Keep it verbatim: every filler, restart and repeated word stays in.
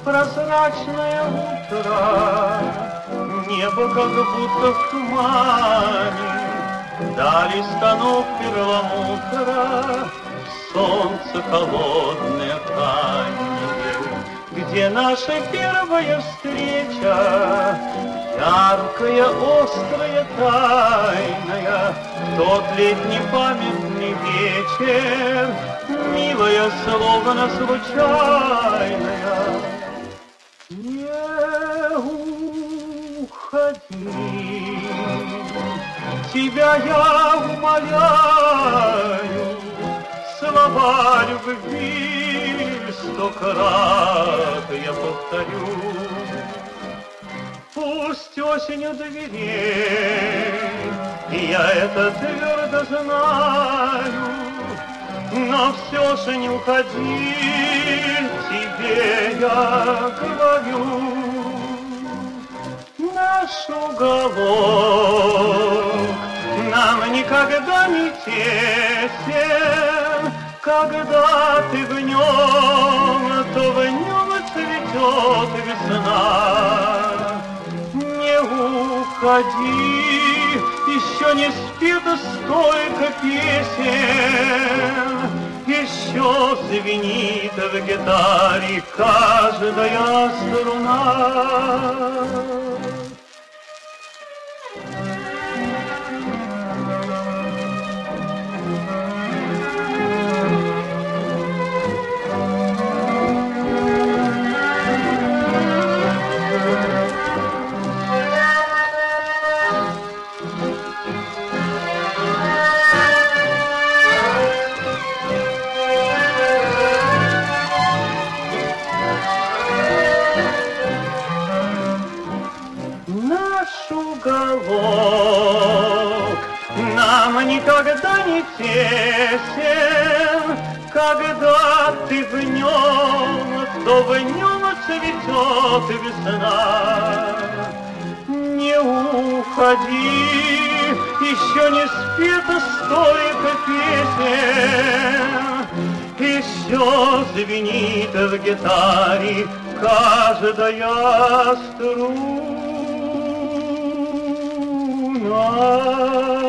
прозрачное утро, небо как будто в тумане, дали станок перламутра, солнце холодное раннее, где наша первая встреча, яркая, острая, тайная, тот летний памятный вечер, милая, словно случайная. Не уходи, тебя я умоляю, слова любви сто крат я повторю. Пусть осень у дверей, я это твердо знаю, но все же не уходи, тебе я говорю. Наш уголок нам никогда не тесен, когда ты в нем, то в нем цветет весна. Не уходи, еще не спит столько песен, еще звенит в гитаре каждая струна. Уголок нам никогда не тесен, когда ты в нем, то в нем цветет весна. Не уходи, еще не спит столько песен, еще звенит в гитаре каждая струна.